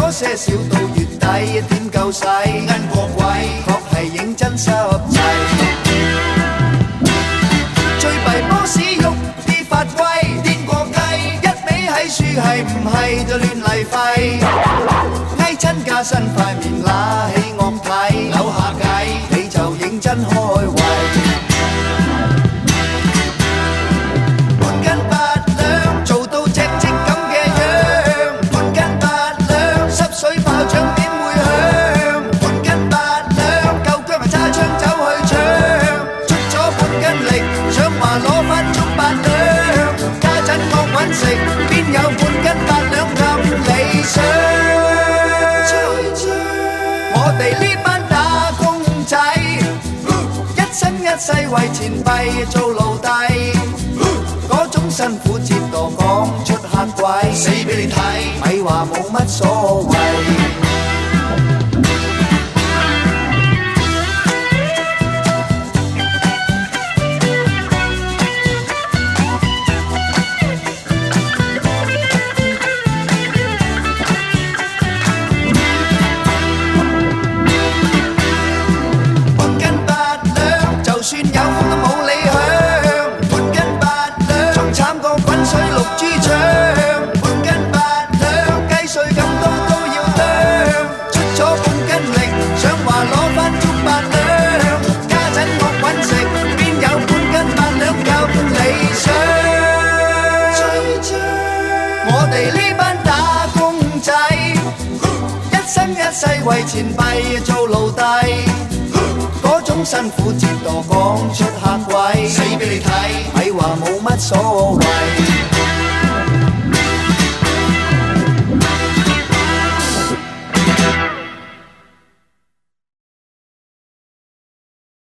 多些少到月底，點夠使？奀過鬼，確係認真濕滯。最弊波士喐啲法規，癲過雞，一味喺樹係唔係就亂嚟廢。翳親加身塊面揦起惡睇，扭下計你就認真開胃。半斤八兩做到隻隻咁嘅樣，半斤八兩濕水炮仗點會響？半斤八兩夠薑咪揸槍走去搶，出咗半斤力想話攞返足八兩，家陣惡搵食邊有半斤八兩咁理想？我哋呢班打工仔，一生一世為錢幣做奴隸，嗰種辛苦折墮講出嚇鬼，死俾你睇，咪話冇乜所謂。算有風都冇理響，半斤八兩仲慘過滾水淥豬腸，半斤八兩雞碎咁多都要啄，出咗半斤力想話攞返足八兩，家陣惡搵食邊有半斤八兩咁理想？我哋呢班打工仔，一生一世為錢幣做奴隸，嗰種辛苦折墮講出嚇鬼，死俾你睇，咪話冇乜所謂。